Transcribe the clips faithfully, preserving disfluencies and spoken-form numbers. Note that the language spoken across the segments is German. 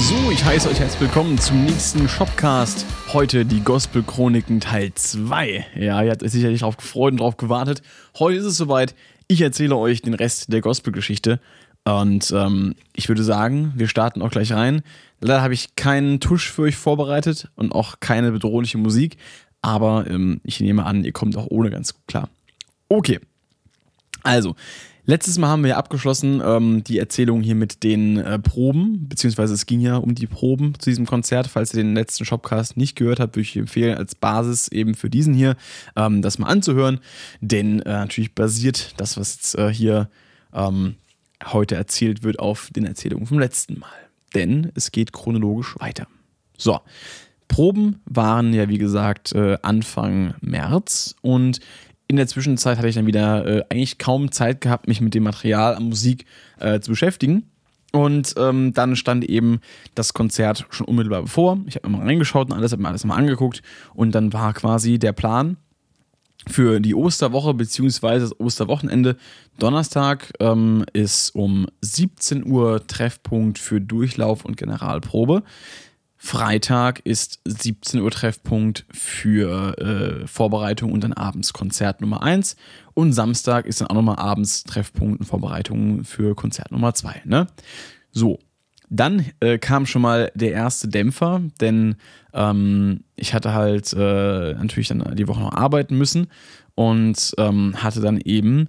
So, ich heiße euch herzlich willkommen zum nächsten Shopcast. Heute die Gospel-Chroniken Teil zwei. Ja, ihr habt euch sicherlich darauf gefreut und darauf gewartet. Heute ist es soweit. Ich erzähle euch den Rest der Gospel-Geschichte. Und ähm, ich würde sagen, wir starten auch gleich rein. Leider habe ich keinen Tusch für euch vorbereitet und auch keine bedrohliche Musik. Aber ähm, ich nehme an, ihr kommt auch ohne ganz gut klar. Okay, also... Letztes Mal haben wir ja abgeschlossen ähm, die Erzählung hier mit den äh, Proben, beziehungsweise es ging ja um die Proben zu diesem Konzert. Falls ihr den letzten Shopcast nicht gehört habt, würde ich empfehlen, als Basis eben für diesen hier ähm, das mal anzuhören. Denn äh, natürlich basiert das, was jetzt äh, hier ähm, heute erzählt wird, auf den Erzählungen vom letzten Mal. Denn es geht chronologisch weiter. So, Proben waren ja wie gesagt äh, Anfang März und in der Zwischenzeit hatte ich dann wieder äh, eigentlich kaum Zeit gehabt, mich mit dem Material an Musik äh, zu beschäftigen. Und ähm, dann stand eben das Konzert schon unmittelbar bevor. Ich habe mir mal reingeschaut und alles, habe mir alles mal angeguckt. Und dann war quasi der Plan für die Osterwoche bzw. das Osterwochenende. Donnerstag ähm, ist um siebzehn Uhr Treffpunkt für Durchlauf und Generalprobe. Freitag ist siebzehn Uhr Treffpunkt für äh, Vorbereitung und dann abends Konzert Nummer eins. Und Samstag ist dann auch nochmal abends Treffpunkt und Vorbereitung für Konzert Nummer zwei. Ne? So, dann äh, kam schon mal der erste Dämpfer, denn ähm, ich hatte halt äh, natürlich dann die Woche noch arbeiten müssen und ähm, hatte dann eben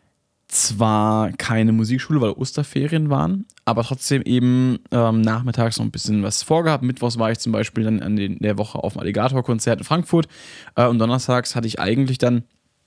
zwar keine Musikschule, weil Osterferien waren, aber trotzdem eben ähm, nachmittags noch ein bisschen was vorgehabt. Mittwochs war ich zum Beispiel dann an den, der Woche auf dem Alligator-Konzert in Frankfurt äh, und donnerstags hatte ich eigentlich dann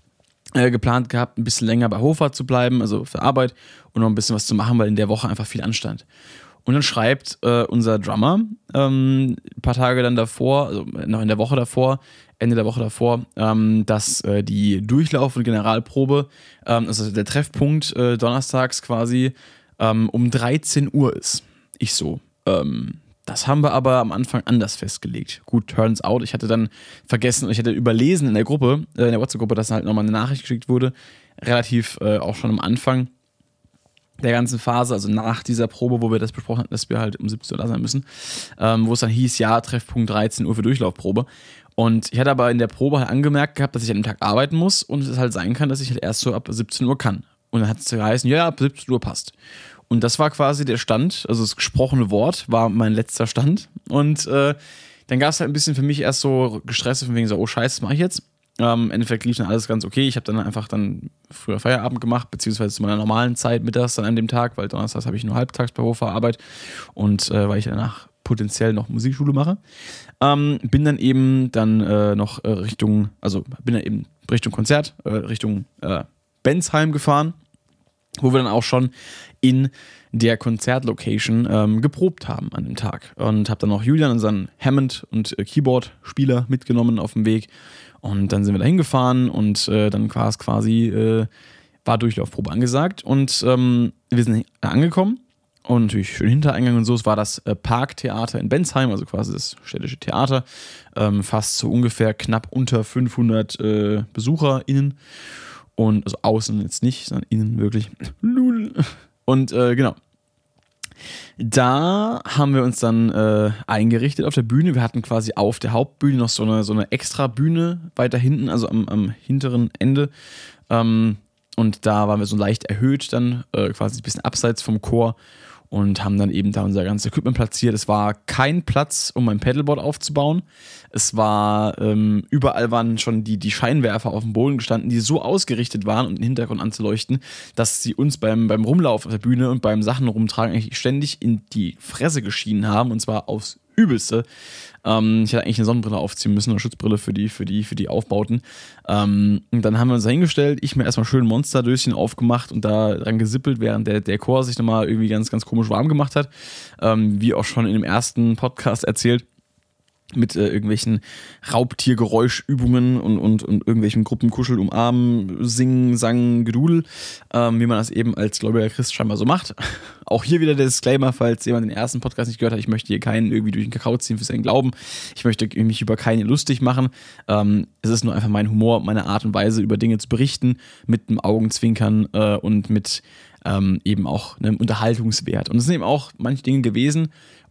äh, geplant gehabt, ein bisschen länger bei Hofer zu bleiben, also für Arbeit und noch ein bisschen was zu machen, weil in der Woche einfach viel anstand. Und dann schreibt äh, unser Drummer ähm, ein paar Tage dann davor, also noch in der Woche davor, Ende der Woche davor, ähm, dass äh, die Durchlauf- und Generalprobe, ähm, also der Treffpunkt äh, donnerstags quasi ähm, um dreizehn Uhr ist. Ich so, ähm, das haben wir aber am Anfang anders festgelegt. Gut, turns out, ich hatte dann vergessen, ich hatte überlesen in der Gruppe, äh, in der WhatsApp-Gruppe, dass halt nochmal eine Nachricht geschickt wurde, relativ äh, auch schon am Anfang der ganzen Phase, also nach dieser Probe, wo wir das besprochen hatten, dass wir halt um siebzehn Uhr da sein müssen, ähm, wo es dann hieß, ja, Treffpunkt dreizehn Uhr für Durchlaufprobe. Und ich hatte aber in der Probe halt angemerkt gehabt, dass ich an dem Tag arbeiten muss und es halt sein kann, dass ich halt erst so ab siebzehn Uhr kann. Und dann hat es geheißen, ja, ab siebzehn Uhr passt. Und das war quasi der Stand, also das gesprochene Wort war mein letzter Stand. Und äh, dann gab es halt ein bisschen für mich erst so Gestresst von wegen so, oh Scheiße, was mache ich jetzt? Ähm, Im Endeffekt lief dann alles ganz okay. Ich habe dann einfach dann früher Feierabend gemacht, beziehungsweise zu meiner normalen Zeit mittags dann an dem Tag, weil donnerstags habe ich nur halbtags bei Hofer Arbeit und äh, weil ich danach potenziell noch Musikschule mache. Ähm, bin dann eben dann äh, noch äh, Richtung, also bin dann eben Richtung Konzert, äh, Richtung äh, Bensheim gefahren, wo wir dann auch schon in der Konzertlocation ähm, geprobt haben an dem Tag. Und habe dann noch Julian, unseren Hammond- und äh, Keyboard-Spieler, mitgenommen auf dem Weg. Und dann sind wir da hingefahren und äh, dann war es quasi, äh, war Durchlaufprobe angesagt. Und ähm, wir sind angekommen und natürlich schön Hintereingang und so. Es war das äh, Parktheater in Bensheim, also quasi das städtische Theater. Ähm, fast so ungefähr knapp unter fünfhundert äh, BesucherInnen. Und also außen jetzt nicht, sondern innen wirklich. Und äh, genau. Da haben wir uns dann äh, eingerichtet auf der Bühne. Wir hatten quasi auf der Hauptbühne noch so eine, so eine extra Bühne weiter hinten, also am, am hinteren Ende. Ähm, und da waren wir so leicht erhöht dann, äh, quasi ein bisschen abseits vom Chor und haben dann eben da unser ganzes Equipment platziert. Es war kein Platz, um ein Pedalboard aufzubauen. Es war, ähm, überall waren schon die, die Scheinwerfer auf dem Boden gestanden, die so ausgerichtet waren, um den Hintergrund anzuleuchten, dass sie uns beim, beim Rumlauf auf der Bühne und beim Sachen rumtragen eigentlich ständig in die Fresse geschienen haben, und zwar aufs Übelste. Ähm, ich hätte eigentlich eine Sonnenbrille aufziehen müssen, eine Schutzbrille für die, für die, für die Aufbauten. Ähm, und dann haben wir uns da hingestellt, ich mir erstmal schön Monsterdöschen aufgemacht und da dran gesippelt, während der, der Chor sich nochmal irgendwie ganz, ganz komisch warm gemacht hat. Ähm, wie auch schon in dem ersten Podcast erzählt. Mit äh, irgendwelchen Raubtiergeräuschübungen und, und, und irgendwelchen Gruppenkuschel, Umarmen, Singen, Sang, Gedudel, ähm, wie man das eben als gläubiger Christ scheinbar so macht. Auch hier wieder der Disclaimer, falls jemand den ersten Podcast nicht gehört hat, ich möchte hier keinen irgendwie durch den Kakao ziehen für seinen Glauben. Ich möchte mich über keinen lustig machen. Ähm, es ist nur einfach mein Humor, meine Art und Weise, über Dinge zu berichten, mit einem Augenzwinkern äh, und mit ähm, eben auch einem Unterhaltungswert. Und es sind eben auch manche Dinge gewesen,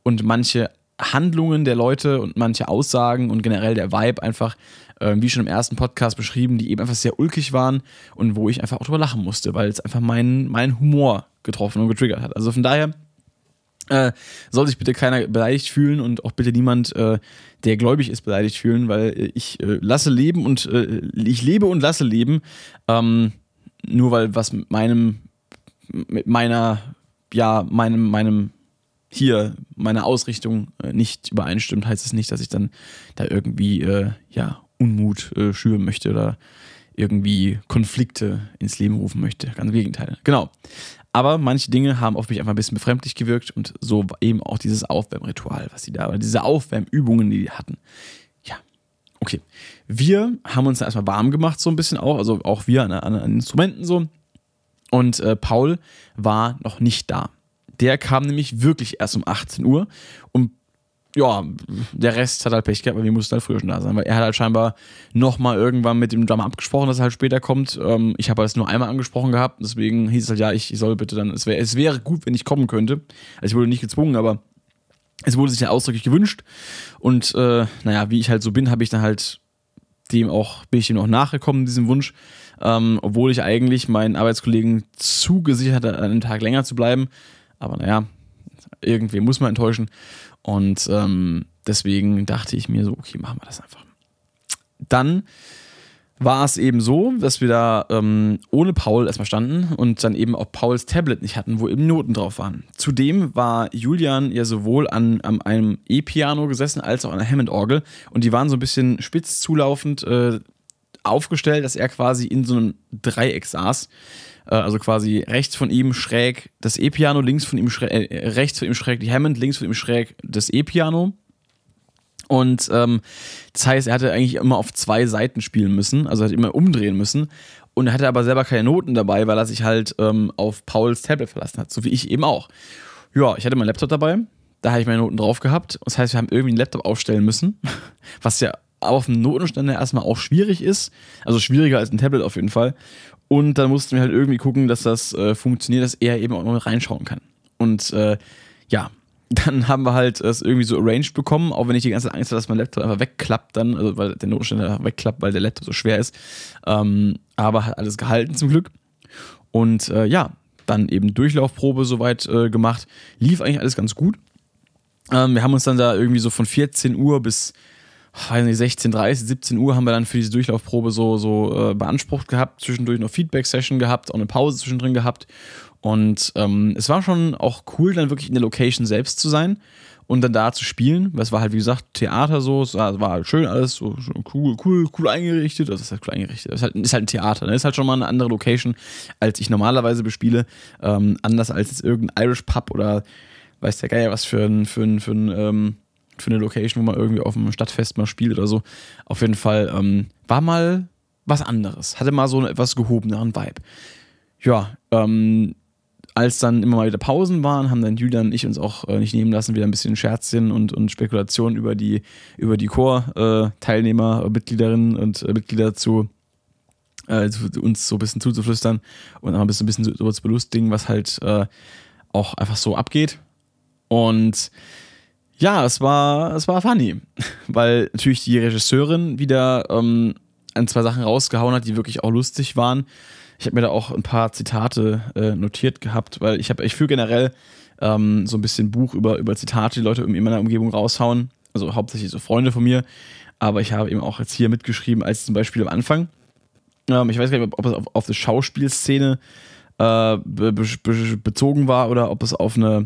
und manche Handlungen der Leute und manche Aussagen und generell der Vibe einfach, äh, wie schon im ersten Podcast beschrieben, die eben einfach sehr ulkig waren und wo ich einfach auch drüber lachen musste, weil es einfach meinen mein Humor getroffen und getriggert hat. Also von daher äh, soll sich bitte keiner beleidigt fühlen und auch bitte niemand, äh, der gläubig ist, beleidigt fühlen, weil ich äh, lasse leben und äh, ich lebe und lasse leben, ähm, nur weil was mit meinem, mit meiner, ja, meinem, meinem hier meine Ausrichtung äh, nicht übereinstimmt, heißt es nicht, dass ich dann da irgendwie äh, ja, Unmut äh, schüren möchte oder irgendwie Konflikte ins Leben rufen möchte. Ganz im Gegenteil. Genau. Aber manche Dinge haben auf mich einfach ein bisschen befremdlich gewirkt und so eben auch dieses Aufwärmritual, was sie da, oder diese Aufwärmübungen, die die hatten. Ja, okay. Wir haben uns da erstmal warm gemacht, so ein bisschen auch, also auch wir an, an, an Instrumenten so. Und äh, Paul war noch nicht da. Der kam nämlich wirklich erst um achtzehn Uhr und ja, der Rest hat halt Pech gehabt, weil wir mussten halt früher schon da sein, weil er hat halt scheinbar nochmal irgendwann mit dem Drummer abgesprochen, dass er halt später kommt. Ähm, ich habe das nur einmal angesprochen gehabt, deswegen hieß es halt, ja, ich, ich soll bitte dann, es, wär, es wäre gut, wenn ich kommen könnte. Also ich wurde nicht gezwungen, aber es wurde sich ja ausdrücklich gewünscht und äh, naja, wie ich halt so bin, habe ich dann halt dem auch, bin ich dem auch nachgekommen, diesem Wunsch, ähm, obwohl ich eigentlich meinen Arbeitskollegen zugesichert hatte, einen Tag länger zu bleiben. Aber naja, irgendwie muss man enttäuschen. Und ähm, deswegen dachte ich mir so, okay, machen wir das einfach. Dann war es eben so, dass wir da ähm, ohne Paul erstmal standen und dann eben auch Pauls Tablet nicht hatten, wo eben Noten drauf waren. Zudem war Julian ja sowohl an, an einem E-Piano gesessen als auch an einer Hammond-Orgel und die waren so ein bisschen spitz zulaufend äh, aufgestellt, dass er quasi in so einem Dreieck saß. Also quasi rechts von ihm schräg das E-Piano, links von ihm schräg, äh, rechts von ihm schräg die Hammond, links von ihm schräg das E-Piano. Und ähm, das heißt, er hatte eigentlich immer auf zwei Seiten spielen müssen, also hat immer umdrehen müssen. Und er hatte aber selber keine Noten dabei, weil er sich halt ähm, auf Pauls Tablet verlassen hat, so wie ich eben auch. Ja, ich hatte meinen Laptop dabei, da habe ich meine Noten drauf gehabt. Das heißt, wir haben irgendwie einen Laptop aufstellen müssen, was ja auf dem Notenstand erstmal auch schwierig ist. Also schwieriger als ein Tablet auf jeden Fall. Und dann mussten wir halt irgendwie gucken, dass das äh, funktioniert, dass er eben auch noch reinschauen kann. Und äh, ja, dann haben wir halt es irgendwie so arranged bekommen, auch wenn ich die ganze Zeit Angst hatte, dass mein Laptop einfach wegklappt dann, also weil der Notenstand einfach wegklappt, weil der Laptop so schwer ist. Ähm, aber hat alles gehalten zum Glück. Und äh, ja, dann eben Durchlaufprobe soweit äh, gemacht. Lief eigentlich alles ganz gut. Ähm, wir haben uns dann da irgendwie so von vierzehn Uhr bis weiß nicht, sechzehn Uhr dreißig, siebzehn Uhr haben wir dann für diese Durchlaufprobe so, so äh, beansprucht gehabt, zwischendurch noch Feedback-Session gehabt, auch eine Pause zwischendrin gehabt und ähm, es war schon auch cool, dann wirklich in der Location selbst zu sein und dann da zu spielen, weil es war halt wie gesagt Theater so, es war, war halt schön alles, so, so cool, cool, cool eingerichtet, also es ist halt cool eingerichtet, es ist halt, ist halt ein Theater, ne? Ist halt schon mal eine andere Location, als ich normalerweise bespiele, ähm, anders als jetzt irgendein Irish Pub oder weiß der Geier was für ein, für ein, für ein ähm, für eine Location, wo man irgendwie auf dem Stadtfest mal spielt oder so. Auf jeden Fall ähm, war mal was anderes. Hatte mal so einen etwas gehobeneren Vibe. Ja, ähm, als dann immer mal wieder Pausen waren, haben dann Julian und ich uns auch äh, nicht nehmen lassen, wieder ein bisschen Scherzchen und, und Spekulationen über die, über die Chor-Teilnehmer, äh, Mitgliederinnen und äh, Mitglieder zu, äh, zu uns so ein bisschen zuzuflüstern und auch ein bisschen, ein bisschen so zu belustigen, was halt äh, auch einfach so abgeht. Und ja, es war, es war funny, weil natürlich die Regisseurin wieder ähm, ein, zwei Sachen rausgehauen hat, die wirklich auch lustig waren. Ich habe mir da auch ein paar Zitate äh, notiert gehabt, weil ich habe, ich führe generell ähm, so ein bisschen Buch über, über Zitate, die Leute in meiner Umgebung raushauen, also hauptsächlich so Freunde von mir, aber ich habe eben auch jetzt hier mitgeschrieben, als zum Beispiel am Anfang, ähm, ich weiß gar nicht, ob es auf, auf eine Schauspielszene äh, be, be, bezogen war oder ob es auf eine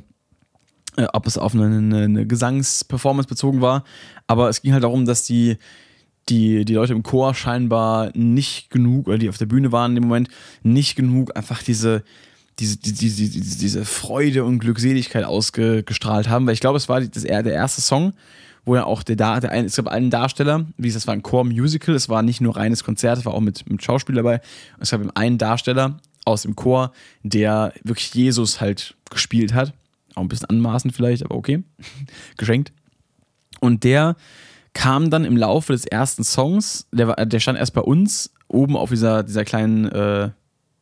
ob es auf eine, eine, eine Gesangsperformance bezogen war, aber es ging halt darum, dass die, die, die Leute im Chor scheinbar nicht genug, oder die auf der Bühne waren in dem Moment, nicht genug einfach diese, diese, diese, diese, diese Freude und Glückseligkeit ausgestrahlt haben, weil ich glaube, es war das, der erste Song, wo ja auch der, der ein, es gab einen Darsteller, wie gesagt, es war ein Chor-Musical, es war nicht nur reines Konzert, es war auch mit, mit Schauspiel dabei, es gab eben einen Darsteller aus dem Chor, der wirklich Jesus halt gespielt hat. Auch ein bisschen anmaßend vielleicht, aber okay. Geschenkt. Und der kam dann im Laufe des ersten Songs, der, war, der stand erst bei uns oben auf dieser, dieser kleinen, äh,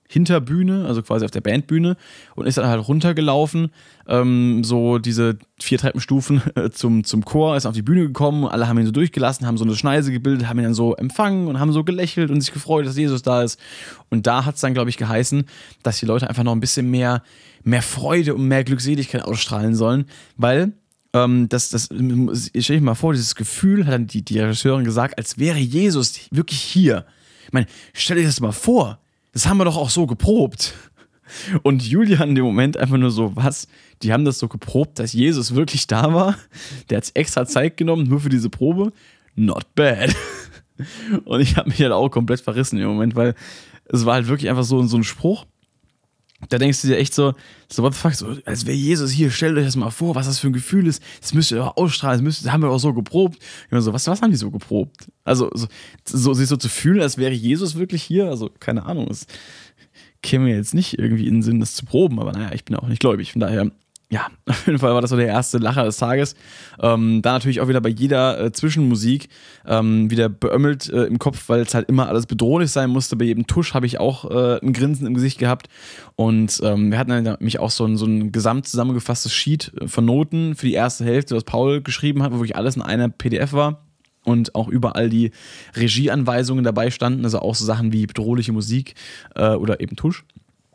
Hinterbühne, also quasi auf der Bandbühne, und ist dann halt runtergelaufen, ähm, so diese vier Treppenstufen äh, zum, zum Chor, ist auf die Bühne gekommen, alle haben ihn so durchgelassen, haben so eine Schneise gebildet, haben ihn dann so empfangen und haben so gelächelt und sich gefreut, dass Jesus da ist. Und da hat es dann, glaube ich, geheißen, dass die Leute einfach noch ein bisschen mehr, mehr Freude und mehr Glückseligkeit ausstrahlen sollen, weil ähm, das, das, ich stelle mir mal vor, dieses Gefühl hat dann die, die Regisseurin gesagt, als wäre Jesus wirklich hier. Ich meine, stell dir das mal vor, das haben wir doch auch so geprobt. Und Julian in dem Moment einfach nur so, was? Die haben das so geprobt, dass Jesus wirklich da war? Der hat extra Zeit genommen, nur für diese Probe? Not bad. Und ich habe mich halt auch komplett verrissen im Moment, weil es war halt wirklich einfach so, so ein Spruch. Da denkst du dir echt so, so what the fuck, so, als wäre Jesus hier, stellt euch das mal vor, was das für ein Gefühl ist. Das müsst ihr doch ausstrahlen, das, müsst, das haben wir auch so geprobt. Ich meine so, was, was haben die so geprobt? Also, so, so, sich so zu fühlen, als wäre Jesus wirklich hier, also, keine Ahnung, es käme mir jetzt nicht irgendwie in den Sinn, das zu proben, aber naja, ich bin auch nicht gläubig, von daher, ja, auf jeden Fall war das so der erste Lacher des Tages. Ähm, da natürlich auch wieder bei jeder äh, Zwischenmusik ähm, wieder beömmelt äh, im Kopf, weil es halt immer alles bedrohlich sein musste. Bei jedem Tusch habe ich auch äh, ein Grinsen im Gesicht gehabt. Und ähm, wir hatten dann nämlich auch so ein, so ein gesamt zusammengefasstes Sheet von Noten für die erste Hälfte, was Paul geschrieben hat, wo wirklich alles in einer P D F war. Und auch überall die Regieanweisungen dabei standen, also auch so Sachen wie bedrohliche Musik äh, oder eben Tusch.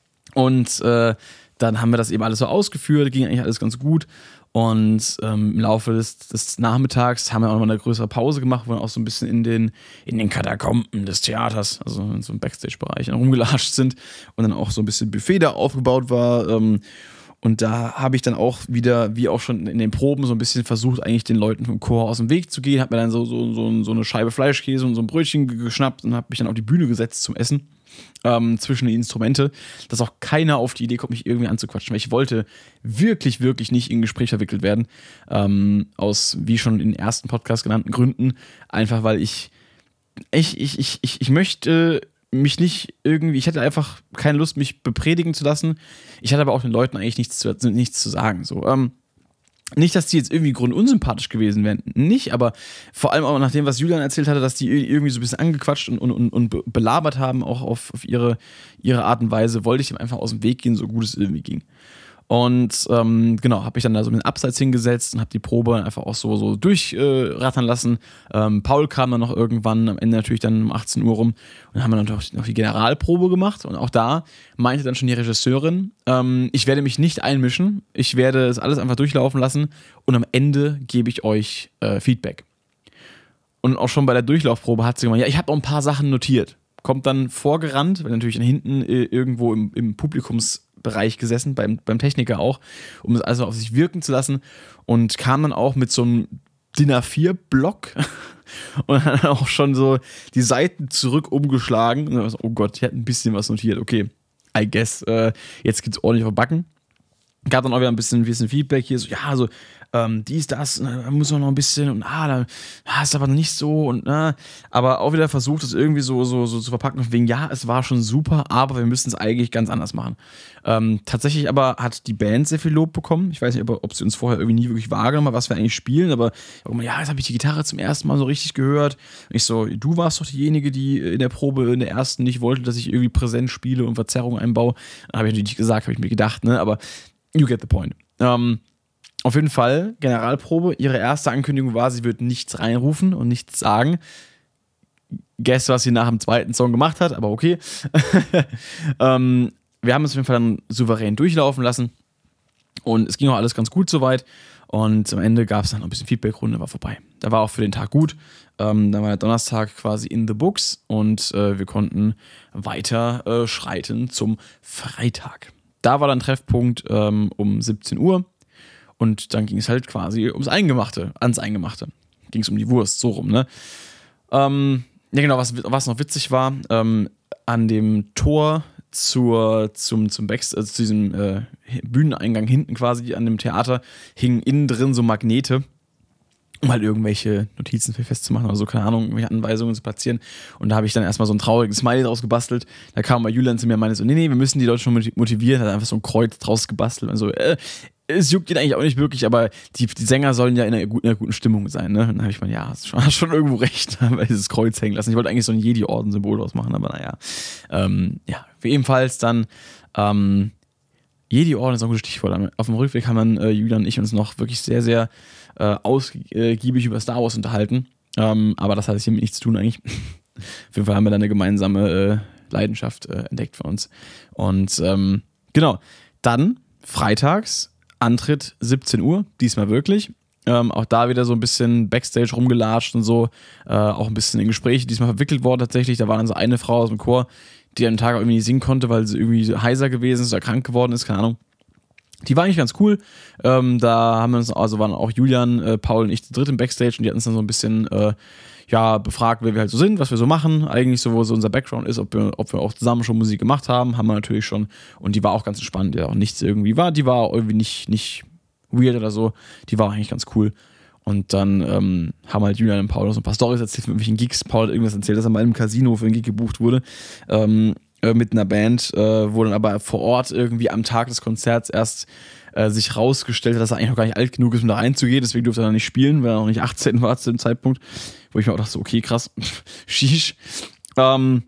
Und äh, dann haben wir das eben alles so ausgeführt, ging eigentlich alles ganz gut. Und ähm, im Laufe des, des Nachmittags haben wir auch noch mal eine größere Pause gemacht, wo wir auch so ein bisschen in den, in den Katakomben des Theaters, also in so einem Backstage-Bereich, rumgelatscht sind und dann auch so ein bisschen Buffet da aufgebaut war. Ähm, und da habe ich dann auch wieder, wie auch schon in den Proben, so ein bisschen versucht, eigentlich den Leuten vom Chor aus dem Weg zu gehen. Habe mir dann so, so, so, so eine Scheibe Fleischkäse und so ein Brötchen geschnappt und habe mich dann auf die Bühne gesetzt zum Essen. Ähm, zwischen die Instrumente, dass auch keiner auf die Idee kommt, mich irgendwie anzuquatschen, weil ich wollte wirklich, wirklich nicht in ein Gespräch verwickelt werden, ähm, aus, wie schon in den ersten Podcast genannten Gründen, einfach weil ich ich, ich, ich, ich, ich möchte mich nicht irgendwie, ich hatte einfach keine Lust, mich bepredigen zu lassen, ich hatte aber auch den Leuten eigentlich nichts zu, nichts zu sagen, so, ähm, nicht, dass die jetzt irgendwie grundunsympathisch gewesen wären, nicht, aber vor allem auch nach dem, was Julian erzählt hatte, dass die irgendwie so ein bisschen angequatscht und, und, und belabert haben, auch auf, auf ihre, ihre Art und Weise, wollte ich ihm einfach aus dem Weg gehen, so gut es irgendwie ging. Und ähm, genau, habe ich dann da so mit dem Abseits hingesetzt und habe die Probe einfach auch so, so durchrattern äh, lassen. Ähm, Paul kam dann noch irgendwann, am Ende natürlich dann um achtzehn Uhr rum, und dann haben wir dann noch die Generalprobe gemacht. Und auch da meinte dann schon die Regisseurin, ähm, ich werde mich nicht einmischen, ich werde es alles einfach durchlaufen lassen und am Ende gebe ich euch äh, Feedback. Und auch schon bei der Durchlaufprobe hat sie gemeint, ja, ich habe auch ein paar Sachen notiert. Kommt dann vorgerannt, weil natürlich hinten äh, irgendwo im, im Publikumsbereich gesessen, beim, beim Techniker auch, um es also auf sich wirken zu lassen, und kam dann auch mit so einem D I N A vier Block und dann auch schon so die Seiten zurück umgeschlagen und dann so, oh Gott, ich hätte ein bisschen was notiert, okay, I guess, äh, jetzt gibt's ordentlich auf Backen. Gab dann auch wieder ein bisschen, ein bisschen Feedback hier, so, ja, so, ähm, dies, das, da muss man noch ein bisschen und ah, da ah, ist aber nicht so und ah, aber auch wieder versucht, das irgendwie so, so, so zu verpacken, wegen, ja, es war schon super, aber wir müssen es eigentlich ganz anders machen. Ähm, tatsächlich aber hat die Band sehr viel Lob bekommen. Ich weiß nicht, ob, ob sie uns vorher irgendwie nie wirklich wahrgenommen haben, was wir eigentlich spielen, aber ja, jetzt habe ich die Gitarre zum ersten Mal so richtig gehört. Und ich so, du warst doch diejenige, die in der Probe, in der ersten nicht wollte, dass ich irgendwie präsent spiele und Verzerrungen einbaue. Habe ich natürlich nicht gesagt, habe ich mir gedacht, ne, aber you get the point. Ähm, auf jeden Fall, Generalprobe, ihre erste Ankündigung war, sie wird nichts reinrufen und nichts sagen. Guess, was sie nach dem zweiten Song gemacht hat, aber okay. ähm, wir haben es auf jeden Fall dann souverän durchlaufen lassen und es ging auch alles ganz gut soweit, und am Ende gab es dann noch ein bisschen Feedback-Runde, war vorbei. Da war auch für den Tag gut. Ähm, da war der Donnerstag quasi in the books und äh, wir konnten weiter äh, schreiten zum Freitag. Da war dann Treffpunkt ähm, um siebzehn Uhr. Und dann ging es halt quasi ums Eingemachte, ans Eingemachte. Ging es um die Wurst, so rum, ne? Ähm, ja, genau, was, was noch witzig war, ähm, an dem Tor zur, zum, zum Backst- also zu diesem äh, Bühneneingang hinten quasi an dem Theater hingen innen drin so Magnete, um halt irgendwelche Notizen festzumachen oder so, keine Ahnung, irgendwelche Anweisungen zu platzieren. Und da habe ich dann erstmal so ein trauriges Smiley draus gebastelt. Da kam mal Julian zu mir und meinte so, nee, nee, wir müssen die Leute schon motivieren. Hat einfach so ein Kreuz draus gebastelt. Und so, äh, es juckt ihn eigentlich auch nicht wirklich, aber die, die Sänger sollen ja in einer, in einer guten Stimmung sein, ne? Und dann habe ich mal, ja, hast schon, hast schon irgendwo recht, weil dieses Kreuz hängen lassen. Ich wollte eigentlich so ein Jedi-Orden-Symbol draus machen, aber naja. Ähm, ja, ebenfalls dann, ähm, Jedi-Orden ist auch ein gutes Stichwort. Auf dem Rückweg haben dann äh, Julian und ich uns noch wirklich sehr, sehr äh, ausgiebig über Star Wars unterhalten. Ähm, aber das hat jetzt hiermit nichts zu tun eigentlich. Auf jeden Fall haben wir dann eine gemeinsame äh, Leidenschaft äh, entdeckt für uns. Und ähm, genau, dann freitags Antritt siebzehn Uhr, diesmal wirklich. Ähm, auch da wieder so ein bisschen Backstage rumgelatscht und so. Äh, auch ein bisschen in Gespräche diesmal verwickelt worden tatsächlich. Da war dann so eine Frau aus dem Chor, die am Tag irgendwie nicht singen konnte, weil sie irgendwie so heiser gewesen ist oder krank geworden ist, keine Ahnung. Die war eigentlich ganz cool. Ähm, da haben wir uns, also waren auch Julian, äh, Paul und ich zu dritt im Backstage und die hatten uns dann so ein bisschen äh, ja, befragt, wer wir halt so sind, was wir so machen. Eigentlich so, wo so unser Background ist, ob wir, ob wir auch zusammen schon Musik gemacht haben, haben wir natürlich schon. Und die war auch ganz entspannt, die auch nichts irgendwie war. Die war irgendwie nicht, nicht weird oder so. Die war eigentlich ganz cool. Und dann ähm, haben halt Julian und Paul noch so ein paar Storys erzählt von irgendwelchen Gigs. Paul hat irgendwas erzählt, dass er mal im Casino für einen Gig gebucht wurde. Ähm, äh, mit einer Band, äh, wo dann aber vor Ort irgendwie am Tag des Konzerts erst äh, sich rausgestellt hat, dass er eigentlich noch gar nicht alt genug ist, um da reinzugehen. Deswegen durfte er dann nicht spielen, weil er noch nicht achtzehn war zu dem Zeitpunkt. Wo ich mir auch dachte, so, okay, krass, sheesh. Ähm,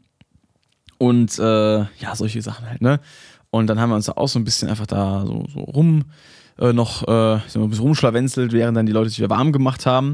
und äh, ja, solche Sachen halt, ne? Und dann haben wir uns da auch so ein bisschen einfach da so, so rum äh, noch äh, so ein bisschen rumschlawenzelt, während dann die Leute sich wieder warm gemacht haben.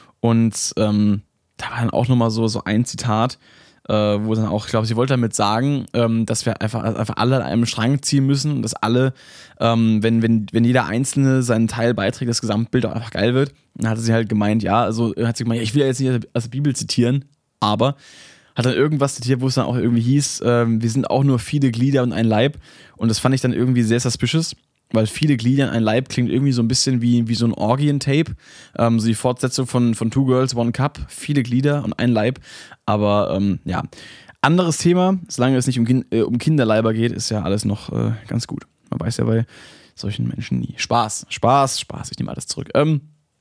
Und ähm, da war dann auch nochmal so, so ein Zitat, äh, wo dann auch, ich glaube, sie wollte damit sagen, ähm, dass wir einfach, einfach alle an einem Strang ziehen müssen und dass alle, ähm, wenn, wenn, wenn jeder Einzelne seinen Teil beiträgt, das Gesamtbild auch einfach geil wird. Dann hatte sie halt gemeint, ja, also hat sie gemeint, ja, ich will ja jetzt nicht aus der Bibel zitieren, aber hat dann irgendwas zitiert, wo es dann auch irgendwie hieß, ähm, wir sind auch nur viele Glieder und ein Leib. Und das fand ich dann irgendwie sehr suspicious, weil viele Glieder und ein Leib klingt irgendwie so ein bisschen wie, wie so ein Orgien-Tape. Ähm, so die Fortsetzung von, von Two Girls, One Cup. Viele Glieder und ein Leib. Aber ähm, ja, anderes Thema. Solange es nicht um, äh, um Kinderleiber geht, ist ja alles noch äh, ganz gut. Man weiß ja bei solchen Menschen nie. Spaß, Spaß, Spaß. Ich nehme alles zurück. Ähm,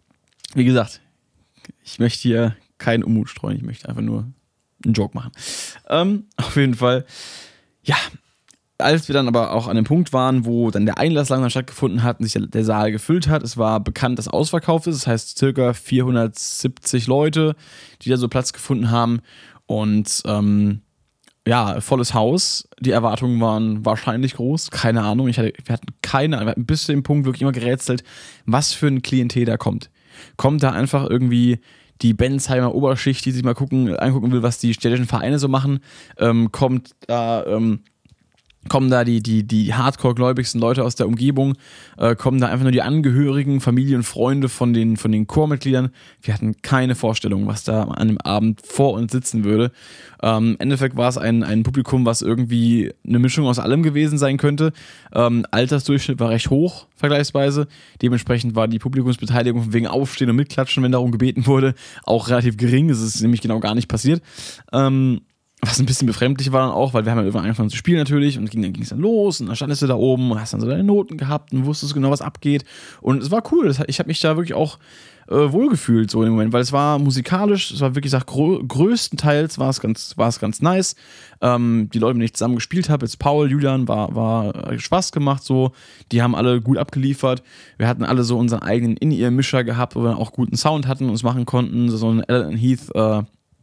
wie gesagt, ich möchte hier keinen Unmut streuen. Ich möchte einfach nur einen Joke machen. Ähm, auf jeden Fall, ja, als wir dann aber auch an dem Punkt waren, wo dann der Einlass langsam stattgefunden hat und sich der, der Saal gefüllt hat, es war bekannt, dass ausverkauft ist, das heißt circa vierhundertsiebzig Leute, die da so Platz gefunden haben und ähm, ja, volles Haus, die Erwartungen waren wahrscheinlich groß, keine Ahnung, ich hatte, wir hatten keine Ahnung, wir hatten bis zu dem Punkt wirklich immer gerätselt, was für ein Klientel da kommt. Kommt da einfach irgendwie die Bensheimer Oberschicht, die sich mal gucken, angucken will, was die städtischen Vereine so machen, ähm, kommt da, ähm, kommen da die, die, die hardcore-gläubigsten Leute aus der Umgebung, äh, kommen da einfach nur die Angehörigen, Familie und Freunde von den, von den Chormitgliedern. Wir hatten keine Vorstellung, was da an dem Abend vor uns sitzen würde. Ähm, Im Endeffekt war es ein, ein Publikum, was irgendwie eine Mischung aus allem gewesen sein könnte. Ähm, Altersdurchschnitt war recht hoch, vergleichsweise. Dementsprechend war die Publikumsbeteiligung wegen Aufstehen und Mitklatschen, wenn darum gebeten wurde, auch relativ gering. Das ist nämlich genau gar nicht passiert. Ähm, Was ein bisschen befremdlich war dann auch, weil wir haben ja irgendwann angefangen zu spielen natürlich und dann ging es dann los und dann standest du da oben und hast dann so deine Noten gehabt und wusstest genau, was abgeht. Und es war cool. Ich habe mich da wirklich auch äh, wohlgefühlt so im Moment, weil es war musikalisch, es war wirklich, sag, grö- größtenteils war es ganz, war es ganz nice. Ähm, die Leute, mit denen ich zusammen gespielt habe, jetzt Paul, Julian, war, war äh, Spaß gemacht so. Die haben alle gut abgeliefert. Wir hatten alle so unseren eigenen In-Ear-Mischer gehabt, wo wir auch guten Sound hatten und uns machen konnten. So ein Alan Heath, äh,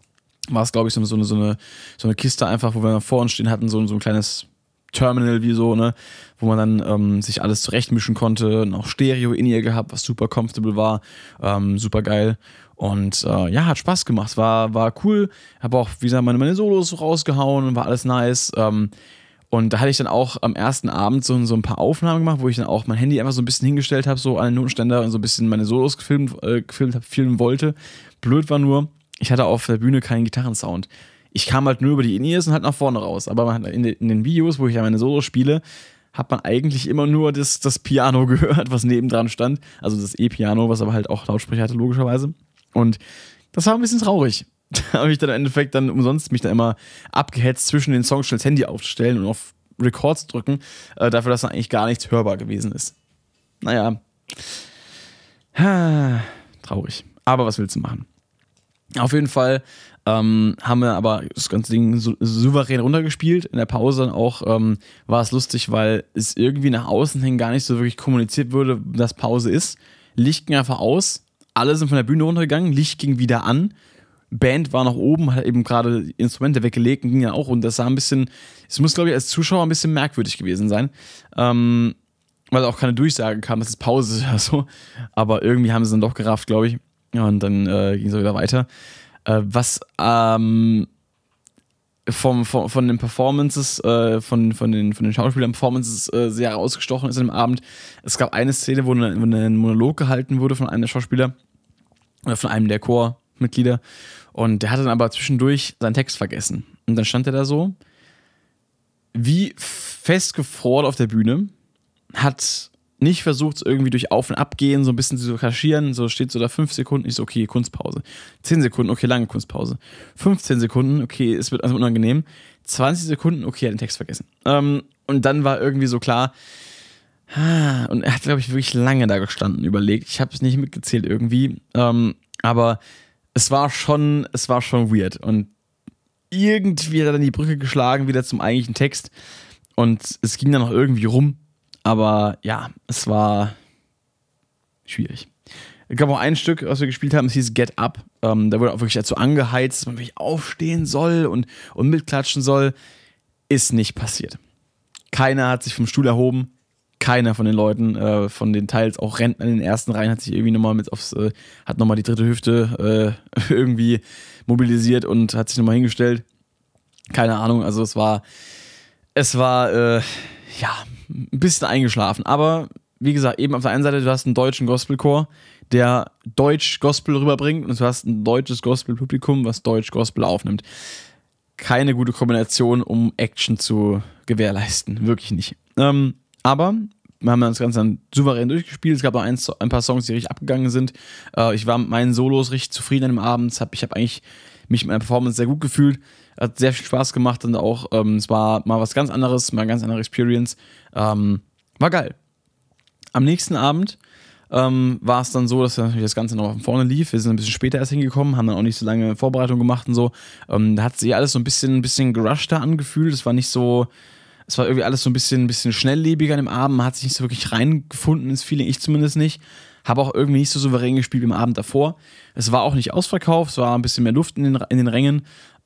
war es, glaube ich, so, so, eine, so, eine, so eine Kiste einfach, wo wir vor uns stehen hatten, so, so ein kleines Terminal wie so, ne, wo man dann ähm, sich alles zurechtmischen konnte und auch Stereo in ihr gehabt, was super comfortable war, ähm, super geil und äh, ja, hat Spaß gemacht, war, war cool, habe auch, wie gesagt, meine, meine Solos rausgehauen und war alles nice, ähm, und da hatte ich dann auch am ersten Abend so, so ein paar Aufnahmen gemacht, wo ich dann auch mein Handy einfach so ein bisschen hingestellt habe, so an den Notenständer und so ein bisschen meine Solos gefilmt, äh, gefilmt habe, filmen wollte. Blöd war nur, ich hatte auf der Bühne keinen Gitarrensound. Ich kam halt nur über die In-Ears und halt nach vorne raus. Aber man hat in, de, in den Videos, wo ich ja meine Solos spiele, hat man eigentlich immer nur das, das Piano gehört, was nebendran stand. Also das E-Piano, was aber halt auch Lautsprecher hatte, logischerweise. Und das war ein bisschen traurig. Da habe ich dann im Endeffekt dann umsonst mich da immer abgehetzt, zwischen den Songs schnell das Handy aufzustellen und auf Record zu drücken, äh, dafür, dass dann eigentlich gar nichts hörbar gewesen ist. Naja. Ha, traurig. Aber was willst du machen? Auf jeden Fall ähm, haben wir aber das ganze Ding sou- souverän runtergespielt. In der Pause dann auch ähm, war es lustig, weil es irgendwie nach außen hin gar nicht so wirklich kommuniziert wurde, dass Pause ist. Licht ging einfach aus, alle sind von der Bühne runtergegangen, Licht ging wieder an. Band war noch oben, hat eben gerade Instrumente weggelegt und ging dann auch runter. Das sah ein bisschen, es muss, glaube ich, als Zuschauer ein bisschen merkwürdig gewesen sein. Ähm, weil auch keine Durchsage kam, dass es Pause ist oder so. Aber irgendwie haben sie dann doch gerafft, glaube ich. Ja, und dann äh, ging es wieder weiter. Äh, was ähm, vom, vom, von den Performances, äh, von, von, den, von den Schauspielern Performances äh, sehr herausgestochen ist an dem Abend. Es gab eine Szene, wo, eine, wo ein Monolog gehalten wurde von einem der Schauspieler oder von einem der Chormitglieder. Und der hatte dann aber zwischendurch seinen Text vergessen. Und dann stand er da so, wie festgefroren auf der Bühne, hat nicht versucht, so irgendwie durch Auf- und Abgehen so ein bisschen zu kaschieren. So steht so da fünf Sekunden, ich so, okay, Kunstpause. zehn Sekunden, okay, lange Kunstpause. fünfzehn Sekunden, okay, es wird also unangenehm. zwanzig Sekunden, okay, er hat den Text vergessen. Ähm, und dann war irgendwie so klar, und er hat, glaube ich, wirklich lange da gestanden, überlegt. Ich habe es nicht mitgezählt irgendwie. Ähm, aber es war schon, es war schon weird. Und irgendwie hat er dann die Brücke geschlagen, wieder zum eigentlichen Text. Und es ging dann noch irgendwie rum. Aber ja, es war schwierig. Es gab auch ein Stück, was wir gespielt haben, es hieß Get Up. Ähm, da wurde auch wirklich dazu angeheizt, dass man wirklich aufstehen soll und, und mitklatschen soll. Ist nicht passiert. Keiner hat sich vom Stuhl erhoben. Keiner von den Leuten, äh, von den teils auch Rentner in den ersten Reihen, hat sich irgendwie nochmal mit aufs, äh, hat nochmal die dritte Hüfte äh, irgendwie mobilisiert und hat sich nochmal hingestellt. Keine Ahnung, also es war, es war, äh, ja, ein bisschen eingeschlafen. Aber wie gesagt, eben auf der einen Seite, du hast einen deutschen Gospelchor, der Deutsch Gospel rüberbringt und du hast ein deutsches Gospel-Publikum, was Deutsch Gospel aufnimmt. Keine gute Kombination, um Action zu gewährleisten. Wirklich nicht. Ähm, aber wir haben das Ganze dann souverän durchgespielt. Es gab auch ein, ein paar Songs, die richtig abgegangen sind. Äh, ich war mit meinen Solos richtig zufrieden an dem Abend. Hab, ich habe eigentlich mich mit meiner Performance sehr gut gefühlt. Hat sehr viel Spaß gemacht und auch, ähm, es war mal was ganz anderes, mal eine ganz andere Experience. Ähm, war geil. Am nächsten Abend ähm, war es dann so, dass natürlich das Ganze noch von vorne lief. Wir sind ein bisschen später erst hingekommen, haben dann auch nicht so lange Vorbereitung gemacht und so. Ähm, da hat sich alles so ein bisschen, ein bisschen gerushter angefühlt. Es war nicht so, es war irgendwie alles so ein bisschen, ein bisschen schnelllebiger an dem Abend. Man hat sich nicht so wirklich reingefunden ins Feeling, ich zumindest nicht. Habe auch irgendwie nicht so souverän gespielt wie am Abend davor. Es war auch nicht ausverkauft, es war ein bisschen mehr Luft in den, in den Rängen.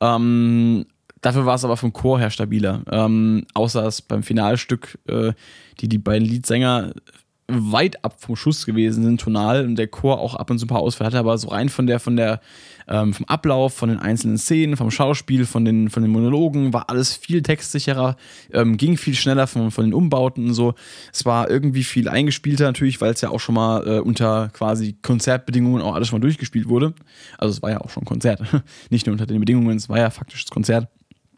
Ähm, dafür war es aber vom Chor her stabiler. Ähm, außer es beim Finalstück, äh, die die beiden Leadsänger weit ab vom Schuss gewesen sind, tonal, und der Chor auch ab und zu ein paar Ausfälle hatte, aber so rein von der, von der, ähm, vom Ablauf, von den einzelnen Szenen, vom Schauspiel, von den, von den Monologen, war alles viel textsicherer, ähm, ging viel schneller von, von den Umbauten und so. Es war irgendwie viel eingespielter natürlich, weil es ja auch schon mal äh, unter quasi Konzertbedingungen auch alles schon mal durchgespielt wurde. Also es war ja auch schon ein Konzert, nicht nur unter den Bedingungen, es war ja faktisch das Konzert.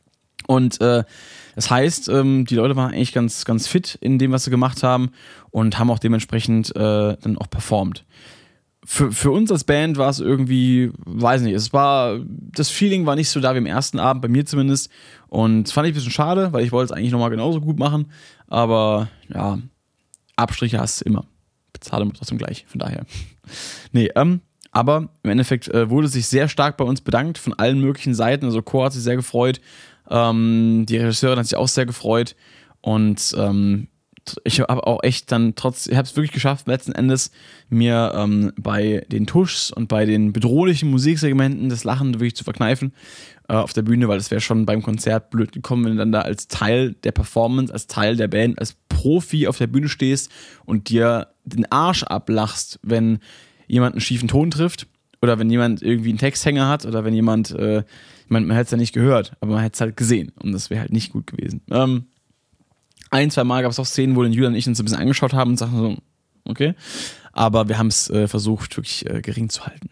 Und äh, das heißt, ähm, die Leute waren eigentlich ganz, ganz fit in dem, was sie gemacht haben und haben auch dementsprechend äh, dann auch performt. Für, für uns als Band war es irgendwie, weiß nicht, es war, das Feeling war nicht so da wie am ersten Abend, bei mir zumindest. Und das fand ich ein bisschen schade, weil ich wollte es eigentlich nochmal genauso gut machen. Aber ja, Abstriche hast du immer. Bezahle muss trotzdem gleich, von daher. Nee, ähm, aber im Endeffekt äh, wurde sich sehr stark bei uns bedankt von allen möglichen Seiten. Also Chor hat sich sehr gefreut. Ähm, die Regisseurin hat sich auch sehr gefreut und ähm, ich habe auch echt dann trotz, ich habe es wirklich geschafft, letzten Endes mir ähm, bei den Tuschs und bei den bedrohlichen Musiksegmenten das Lachen wirklich zu verkneifen äh, auf der Bühne, weil das wäre schon beim Konzert blöd gekommen, wenn du dann da als Teil der Performance, als Teil der Band, als Profi auf der Bühne stehst und dir den Arsch ablachst, wenn jemand einen schiefen Ton trifft oder wenn jemand irgendwie einen Texthänger hat oder wenn jemand äh, Man, man hätte es ja nicht gehört, aber man hätte es halt gesehen und das wäre halt nicht gut gewesen. Ähm, ein, zwei Mal gab es auch Szenen, wo den Julian und ich uns ein bisschen angeschaut haben und sagten so, okay, aber wir haben es äh, versucht, wirklich äh, gering zu halten.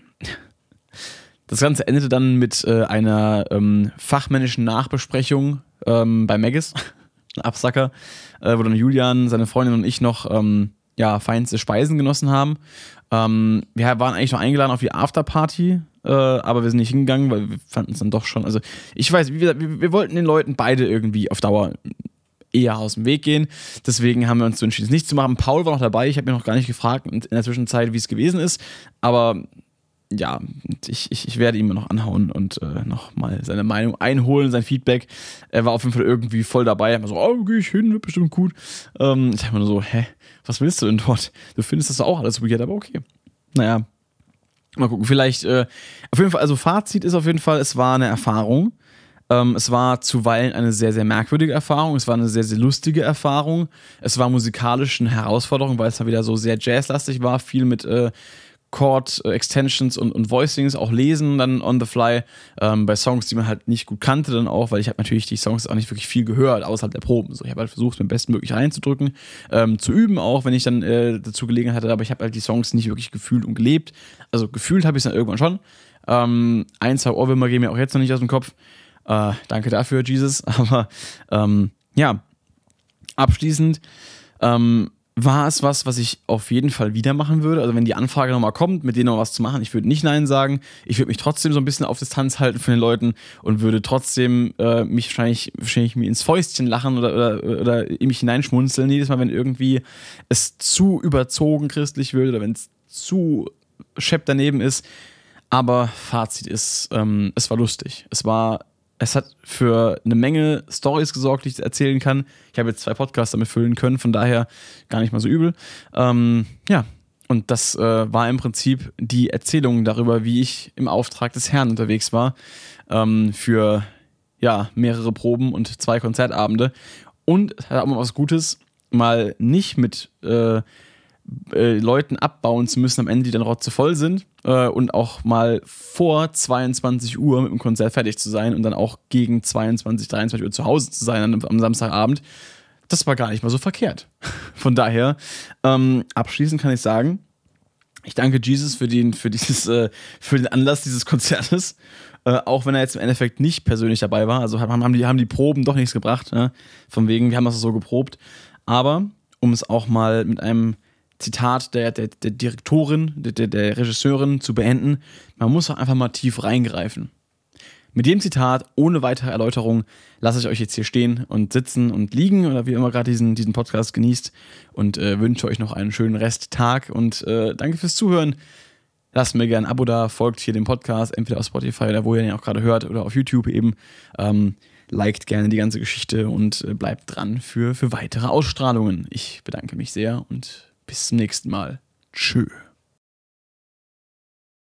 Das Ganze endete dann mit äh, einer ähm, fachmännischen Nachbesprechung ähm, bei Maggis, ein Absacker, äh, wo dann Julian, seine Freundin und ich noch ähm, ja, feinste Speisen genossen haben. Ähm, wir waren eigentlich noch eingeladen auf die Afterparty, äh, aber wir sind nicht hingegangen, weil wir fanden es dann doch schon, also ich weiß, wir, wir, wir wollten den Leuten beide irgendwie auf Dauer eher aus dem Weg gehen, deswegen haben wir uns so entschieden, es nicht zu machen. Paul war noch dabei, ich habe mir noch gar nicht gefragt in der Zwischenzeit, wie es gewesen ist, aber ja, ich, ich, ich werde ihm noch anhauen und äh, noch mal seine Meinung einholen, sein Feedback. Er war auf jeden Fall irgendwie voll dabei. Er war so, oh, gehe ich hin, wird bestimmt gut. Ähm, ich dachte mir nur so, hä, was willst du denn dort? Du findest das auch alles weird, aber okay. Naja, mal gucken. Vielleicht, äh, auf jeden Fall, also Fazit ist auf jeden Fall, es war eine Erfahrung. Ähm, es war zuweilen eine sehr, sehr merkwürdige Erfahrung. Es war eine sehr, sehr lustige Erfahrung. Es war musikalisch eine Herausforderung, weil es dann wieder so sehr jazzlastig war. Viel mit äh, Chord-Extensions und, und Voicings, auch lesen dann on the fly, ähm, bei Songs, die man halt nicht gut kannte dann auch, weil ich habe natürlich die Songs auch nicht wirklich viel gehört, außerhalb der Proben. So, ich habe halt versucht, mir bestmöglich reinzudrücken, ähm, zu üben auch, wenn ich dann äh, dazu Gelegenheit hatte, aber ich habe halt die Songs nicht wirklich gefühlt und gelebt. Also gefühlt habe ich es dann irgendwann schon. Ähm, ein, zwei Ohrwürmer gehen mir auch jetzt noch nicht aus dem Kopf. Äh, danke dafür, Jesus. Aber ähm, ja, abschließend ähm, war es was, was ich auf jeden Fall wieder machen würde. Also wenn die Anfrage nochmal kommt, mit denen noch was zu machen, ich würde nicht Nein sagen. Ich würde mich trotzdem so ein bisschen auf Distanz halten von den Leuten und würde trotzdem äh, mich wahrscheinlich, wahrscheinlich mir ins Fäustchen lachen oder, oder, oder in mich hineinschmunzeln. Jedes Mal, wenn irgendwie es zu überzogen christlich wird oder wenn es zu schepp daneben ist. Aber Fazit ist, ähm, es war lustig. Es war Es hat für eine Menge Storys gesorgt, die ich erzählen kann. Ich habe jetzt zwei Podcasts damit füllen können, von daher gar nicht mal so übel. Ähm, ja, und das äh, war im Prinzip die Erzählung darüber, wie ich im Auftrag des Herrn unterwegs war. Ähm, für ja, mehrere Proben und zwei Konzertabende. Und es hat auch mal was Gutes, mal nicht mit äh, äh, Leuten abbauen zu müssen am Ende, die dann rotzevoll sind äh, und auch mal vor zweiundzwanzig Uhr mit dem Konzert fertig zu sein und dann auch gegen zweiundzwanzig, dreiundzwanzig Uhr zu Hause zu sein am, am Samstagabend. Das war gar nicht mal so verkehrt. Von daher, ähm, abschließend kann ich sagen, ich danke Jesus für den, für dieses, äh, für den Anlass dieses Konzertes. Äh, auch wenn er jetzt im Endeffekt nicht persönlich dabei war. Also haben, haben, die, haben die Proben doch nichts gebracht. Ne? Von wegen, wir haben das so geprobt. Aber um es auch mal mit einem Zitat der, der, der Direktorin, der, der Regisseurin zu beenden, man muss auch einfach mal tief reingreifen. Mit dem Zitat, ohne weitere Erläuterung, lasse ich euch jetzt hier stehen und sitzen und liegen oder wie immer gerade diesen, diesen Podcast genießt und äh, wünsche euch noch einen schönen Resttag und äh, danke fürs Zuhören. Lasst mir gerne ein Abo da, folgt hier dem Podcast, entweder auf Spotify oder wo ihr ihn auch gerade hört oder auf YouTube eben. Ähm, liked gerne die ganze Geschichte und äh, bleibt dran für, für weitere Ausstrahlungen. Ich bedanke mich sehr und bis zum nächsten Mal. Tschö.